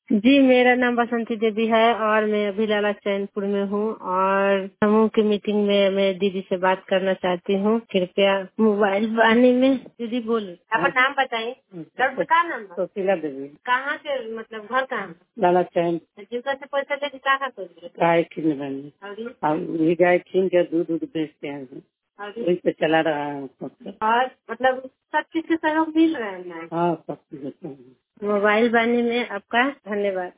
जी, मेरा नाम बसंती देवी है और मैं अभी लाला चैनपुर में हूँ और समूह की मीटिंग में मैं दीदी से बात करना चाहती हूँ। कृपया मोबाइल पाने में दीदी बोलो। आपका नाम बताइए। का नाम है? सुशीला देवी। कहाँ के मतलब घर कहाँ? लाला चैन। जिनका से पैसा लेके कहाँ कर गाय खीन गाय खीन के दूध बेचते हैं, वही पे चला रहा है। और मतलब सब चीज के सहयोग मिल रहा है। हाँ, सब चीज। मोबाइल बनाने में आपका धन्यवाद।